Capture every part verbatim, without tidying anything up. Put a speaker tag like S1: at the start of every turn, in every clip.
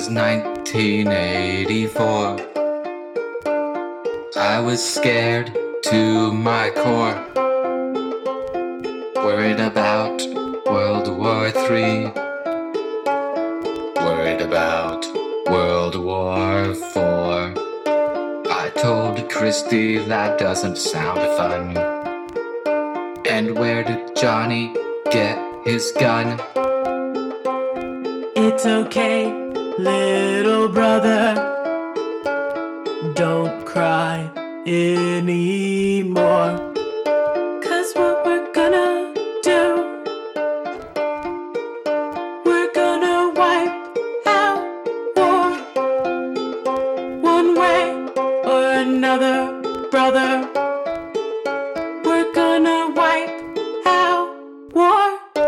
S1: was nineteen eighty-four. I was scared to my core, worried about World War Three, worried about World War Four. I told Christy that doesn't sound fun. And where did Johnny get his gun?
S2: It's okay, little brother, don't cry anymore. 'Cause what we're gonna do, we're gonna wipe out war. One way or another, brother, we're gonna wipe out war.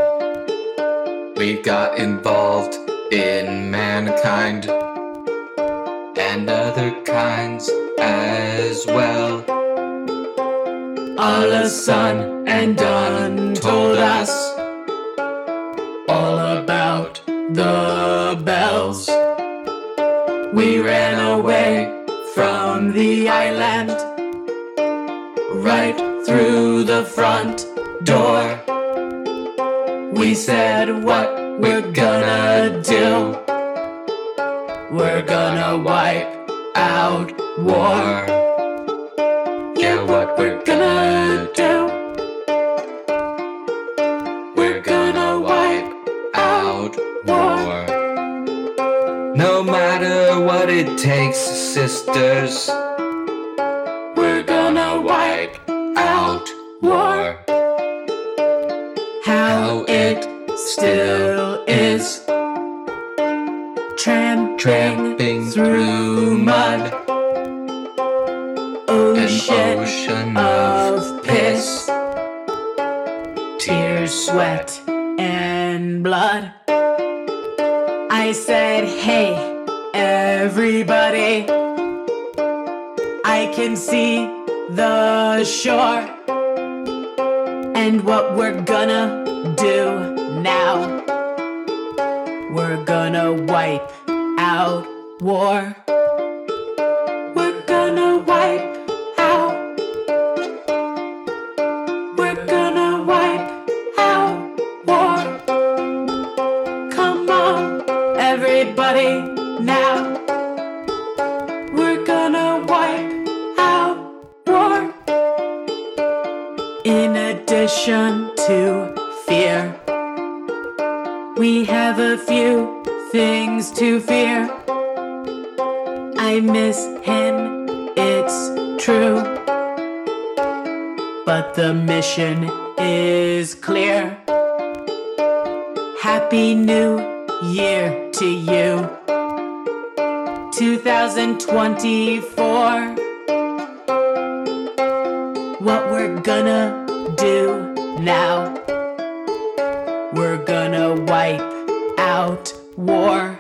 S1: We got involved in mankind and other kinds as well.
S2: Allah, son, and Don told us all about the bells. We ran away from the island, right through the front door. We said what we're gonna do, we're gonna wipe out war.
S1: Yeah, what we're gonna do, we're gonna wipe out war. No matter what it takes, sisters, we're gonna wipe out war.
S2: How it still is, tramping,
S1: Tramping through mud,
S2: ocean,
S1: an ocean
S2: of
S1: of
S2: piss,
S1: piss,
S2: tears, sweat, and blood. I said, hey, everybody, I can see the shore. And what we're gonna do now, we're gonna wipe out war. We're gonna wipe out. We're gonna wipe out war. Come on, everybody, now. We're gonna wipe out war. In addition to fear, we have a few things to fear. I miss him, it's true, but the mission is clear. Happy New Year to you, two thousand twenty-four. What we're gonna do now, we're gonna wipe out war.